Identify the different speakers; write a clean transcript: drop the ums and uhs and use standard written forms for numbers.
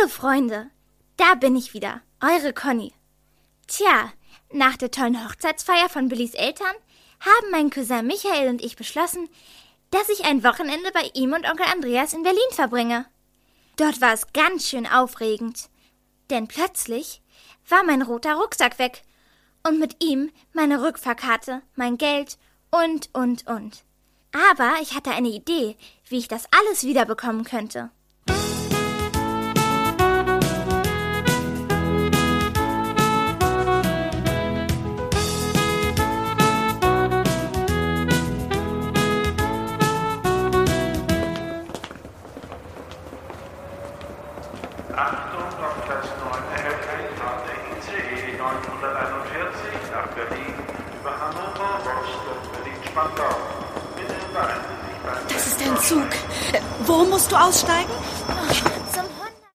Speaker 1: Hallo Freunde, da bin ich wieder, eure Conny. Tja, nach der tollen Hochzeitsfeier von Billys Eltern haben mein Cousin Michael und ich beschlossen, dass ich ein Wochenende bei ihm und Onkel Andreas in Berlin verbringe. Dort war es ganz schön aufregend, denn plötzlich war mein roter Rucksack weg und mit ihm meine Rückfahrkarte, mein Geld und. Aber ich hatte eine Idee, wie ich das alles wiederbekommen könnte.
Speaker 2: Achtung, auf Gleis 9 erhält ein Fahrt der ICE 941 nach Berlin über Hannover, Rostock, Berlin-Spandau. Bitte beeilen Sie sich beim
Speaker 3: Das ist ein Zug. Wo musst du aussteigen?